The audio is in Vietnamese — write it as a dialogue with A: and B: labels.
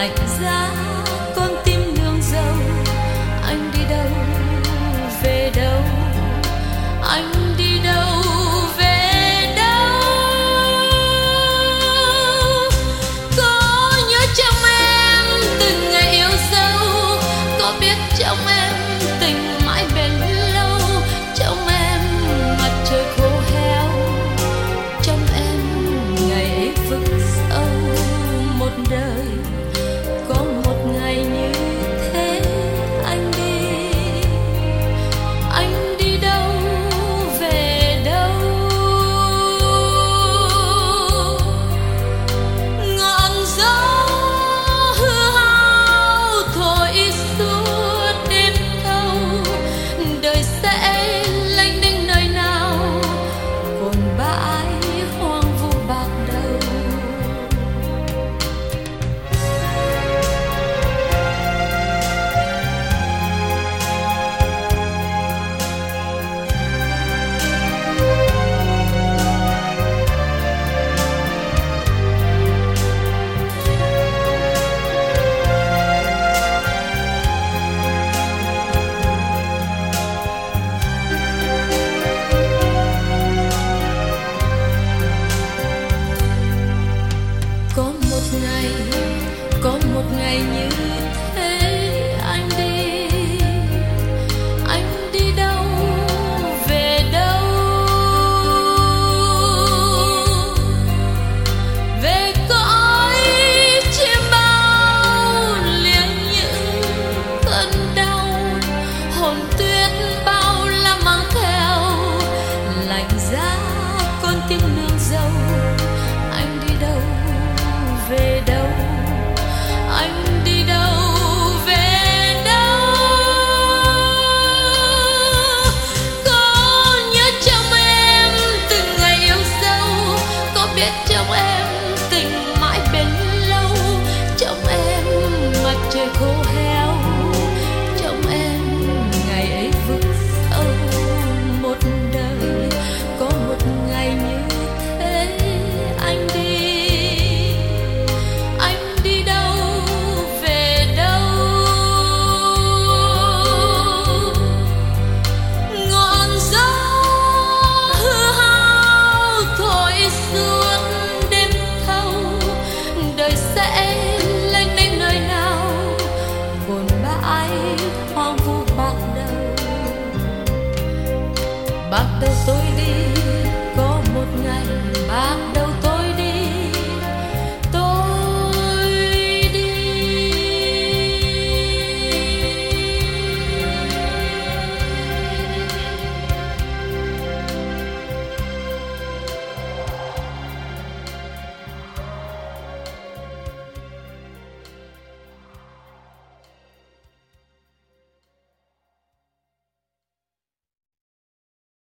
A: lạnh giá con tim nương dâu. Anh đi đâu về đâu, anh đi đâu về đâu? Có nhớ trong em từng ngày yêu dấu, có biết trong em tình mãi bền lâu, trong em mặt trời khô héo, trong em ngày ấy vực sâu. Một đời có một ngày như thế, anh đi đâu về đâu? Ngọn gió hư hao thổi suốt đêm thâu, đời sẽ lênh đênh nơi nào, cồn bãi hoang vu bạc đầu. Có một ngày như